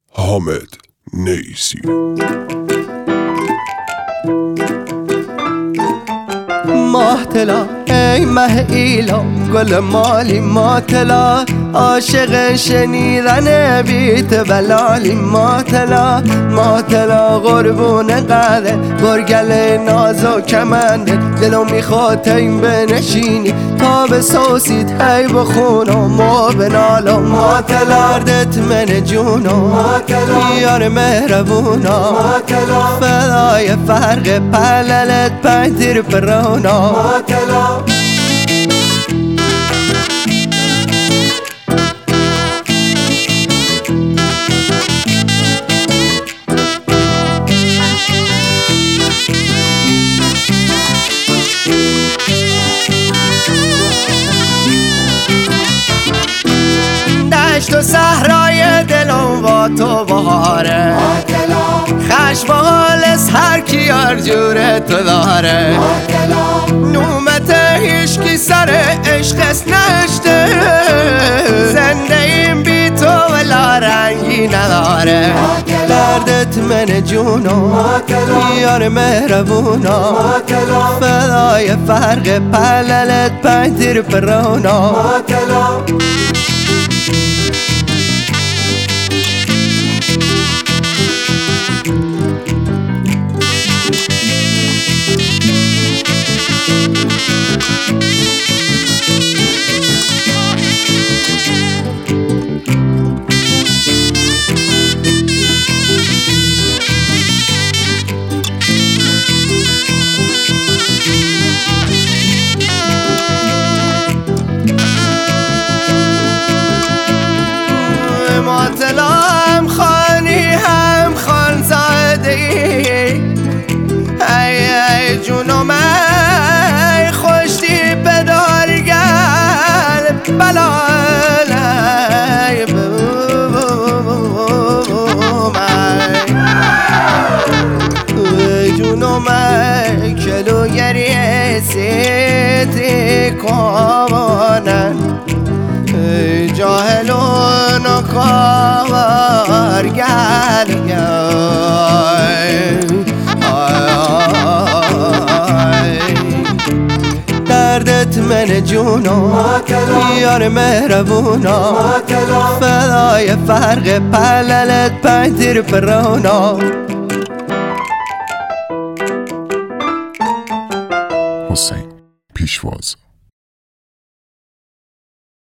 حامد نیسی. ماه طلا ای مه ایلا، گل مالی ما طلا، عاشق شنیدن بیت بلالی ما طلا. ما طلا قربون قده گرگل ناز و کمنده، دلو میخواد این بنشینی تا به سوسید هی بخون و ما بنالا. ما طلا دردت من جونو یار مهربونا، فدای فرق پللت پنتیر پرونا. دشت و صحرای دلم با تو بهاره، خشم و حالس هر کی یار جور تو داره. نومت هیشکی سر عشقس نشته، زنده این بی تو ولا رنگی نداره. دردت من جونو یار مهربونا، فدای فرق پللت پنتیر پرونا. طلا هم خانی هم خانزاده ای جونم ای خوشتی بدار گل بلالای ای جونم ای کلو گریه سیتی کامانن، ای جاهلون و کارگر دردت من جونو یار مهربونا، فدای فرق پللت پنتیر پرونا. حسین پیشواز.